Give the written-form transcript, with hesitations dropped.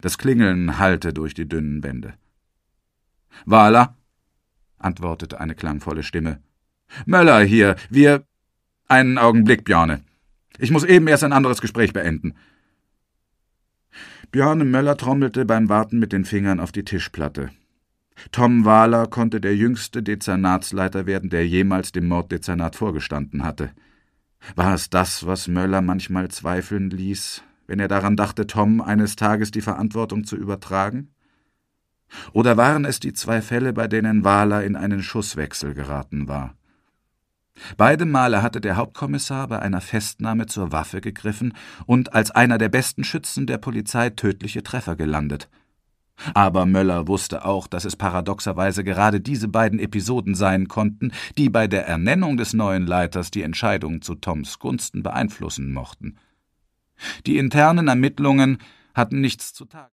Das Klingeln hallte durch die dünnen Wände. »Wahler«, antwortete eine klangvolle Stimme. »Möller hier, wir... Einen Augenblick, Bjarne. Ich muss eben erst ein anderes Gespräch beenden.« Bjarne Möller trommelte beim Warten mit den Fingern auf die Tischplatte. Tom Wahler konnte der jüngste Dezernatsleiter werden, der jemals dem Morddezernat vorgestanden hatte. War es das, was Möller manchmal zweifeln ließ, wenn er daran dachte, Tom eines Tages die Verantwortung zu übertragen? Oder waren es die 2 Fälle, bei denen Wahler in einen Schusswechsel geraten war? Beide Male hatte der Hauptkommissar bei einer Festnahme zur Waffe gegriffen und als einer der besten Schützen der Polizei tödliche Treffer gelandet. Aber Möller wusste auch, dass es paradoxerweise gerade diese beiden Episoden sein konnten, die bei der Ernennung des neuen Leiters die Entscheidung zu Toms Gunsten beeinflussen mochten. Die internen Ermittlungen hatten nichts zutage